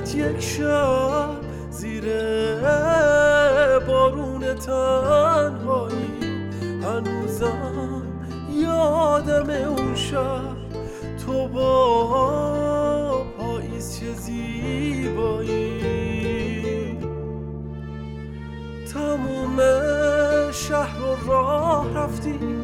یک شب زیر بارون تنهایی، هنوزم یادم اون شب تو با پاییز چه زیبایی. تموم شهر رو راه رفتیم،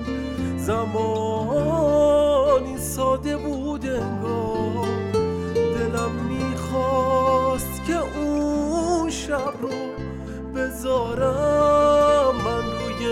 زمانی ساده بود انگار، دلم میخواست که اون شب رو بذارم من روی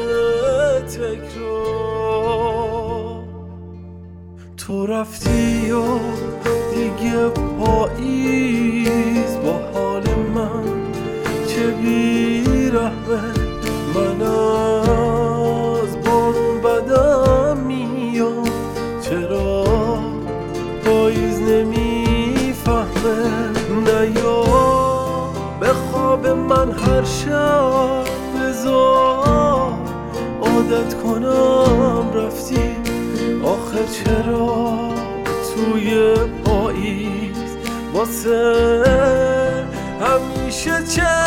تکرار. تو رفتی و دیگه پاییز با حال من چه بیرحمه، من از بارون بدم میاد، چرا پاییز نمیفهمه؟ نیا به خواب من هر شب، بذار عادت کنم رفتی. آخه چرا توی پاییز واسه همیشه چه